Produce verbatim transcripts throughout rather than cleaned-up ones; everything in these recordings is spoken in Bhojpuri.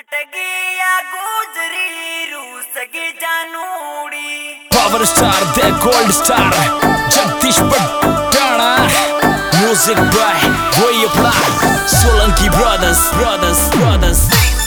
नटगिया गुजरी रूस की जानूड़ी power star the gold star Jagdish Patna music by वही अपना सोलंकी ब्रदर्स ब्रदर्स ब्रदर्स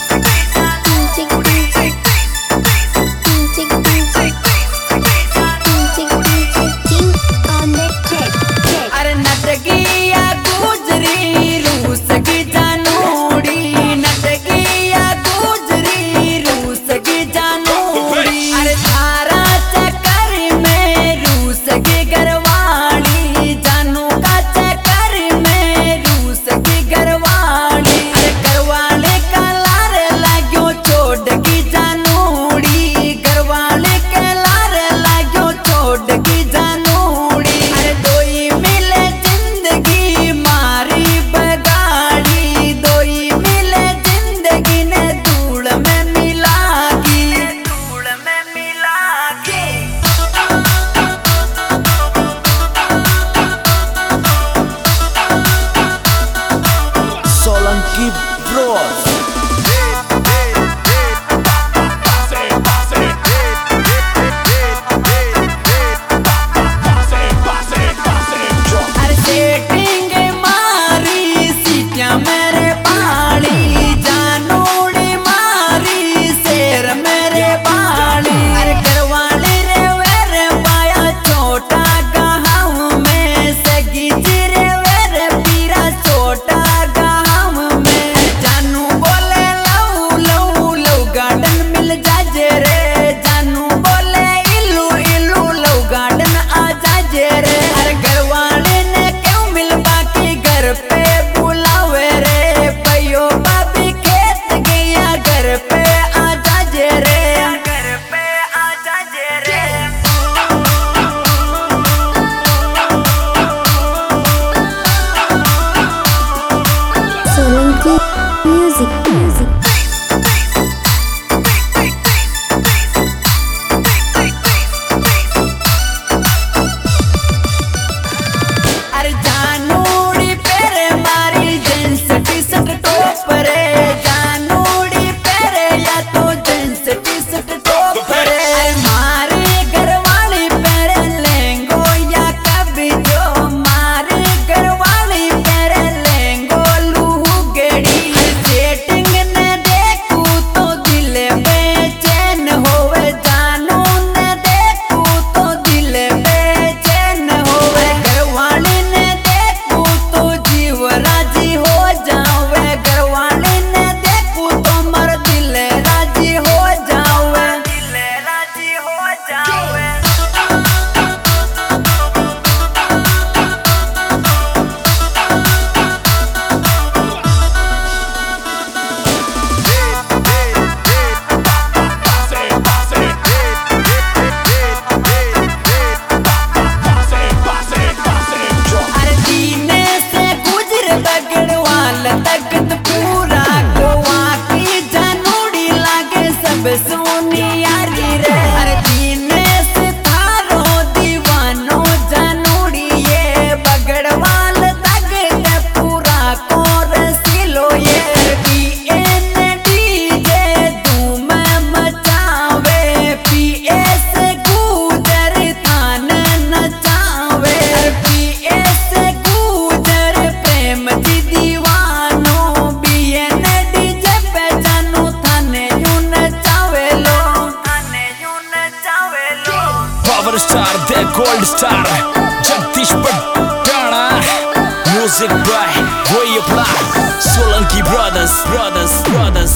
अरे नटगिया गुजरी रूस की जानूड़ी नटगिया गुजरी रूस की जानूड़ी अरे थारा चक्कर में रूस की घरवाली जानू का चक्कर में रूस की घरवाली अरे घरवाले का लार लाग्यो छोड़ की जानूड़ी घरवाले के लार लाग्यो छोड़ की जानूड़ी अरे दोई मिले जिंदगी मारी बगाड़ी दोई मिले जिंदगी ने धूल में मिला की धूल में मिला के सोलंकी ब्रोस अरे सेटिंग मारी सीटियां मेरे बाड़ी जानूड़ी मारी शेर मेरे बाड़ी अरे घरवाली रे वेरे पाया छोटा गाँव में सगी जिरे वेरे पीरा छोटा गाँव में जानू बोले लव लव लव गार्डन मिल जाजे रे जानू बोले इलू इलू लव गार्डन आ जाजे रे अरे घरवाले ने क्यों मिल बाकी घर पे बुलावे रे भयो भाभी खेत गया घर पे आ जाजे रे घर पे आ जाजे रे Solanki music music अरे जानूड़ी पेरे मारी जींस टी शर्ट टॉप रे जानूड़ी पेरे या तो जींस टी शर्ट टॉप रे अरे मारे घरवाली पेरे लेंगो या कभी जो मारे घरवाली पेरे लेंगो लूहू गेड़ी सेटिंग ने देखू तो दिल बेचैन होवे जानू ने देखू तो दिल बेचैन होवे घरवाली ने देखू तो जीव राजी हो जावे घरवाली ने देखू तो मर दिल राजी हो जावे दिल राजी हो जावे अरे दीने से गुजर बगड़वाल तकत पूरा गोवा की जानूड़ी लागे सब सोनी यारी रे अरे दीने से थारो दीवानो जानूड़ी ये बगड़वाल तकत पूरा कोरसिलो ये बीएन डीजे धूम मचावे पीएस गुजर थान नचावे पीएस गुजर प्रेम जी दीवानो बीएन डीजे पे जानू थाने यूं नचावे लो थाने यूं नचावे लो power star the gold star Jagdish Patna music by वही अपना सोलंकी ब्रदर्स ब्रदर्स ब्रदर्स